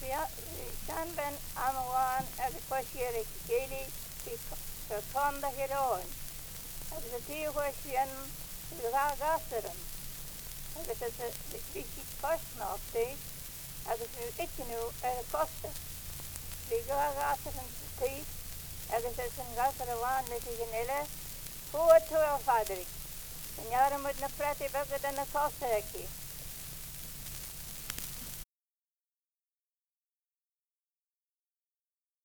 Shan ben amwan as a question daily to come the heroine. As a tea question, the gasterum. As a wichtig kosten of tea, as a ikinu kosten. The gasterum tea, as a gasterum met in elle, who to a fabric. En jaren moet een pretty bugger dan een kostenhekje.